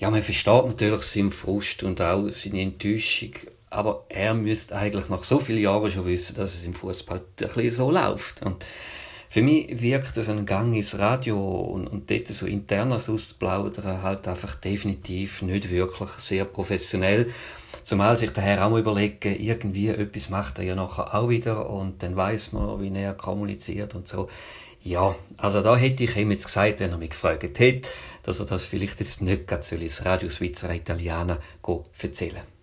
Ja, man versteht natürlich seinen Frust und auch seine Enttäuschung, aber er müsste eigentlich nach so vielen Jahren schon wissen, dass es im Fußball ein bisschen so läuft. Und für mich wirkt so ein Gang ins Radio und dort so internes auszuplaudern halt einfach definitiv nicht wirklich sehr professionell. Zumal sich der Herr auch mal überlegen, irgendwie etwas macht er ja nachher auch wieder und dann weiss man, wie er kommuniziert und so. Ja, also da hätte ich ihm jetzt gesagt, wenn er mich gefragt hätte, dass er das vielleicht jetzt nicht gerade ins Radio Svizzera Italiana erzählen soll.